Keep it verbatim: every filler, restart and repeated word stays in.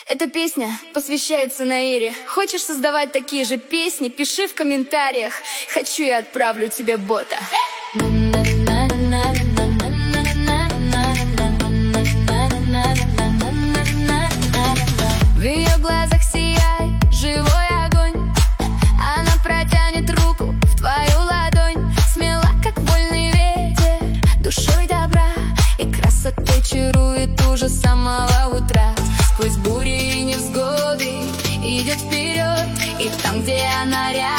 Эта песня посвящается Наире. Хочешь создавать такие же песни? Пиши в комментариях. Хочу и отправлю тебе бота. В ее глазах сияет живой огонь. Она протянет руку в твою ладонь. Смела, как вольный ветер, душой добра, и красотой чарует уже с самого утра. Сквозь бури и невзгоды идет вперед, и там, где она рядом,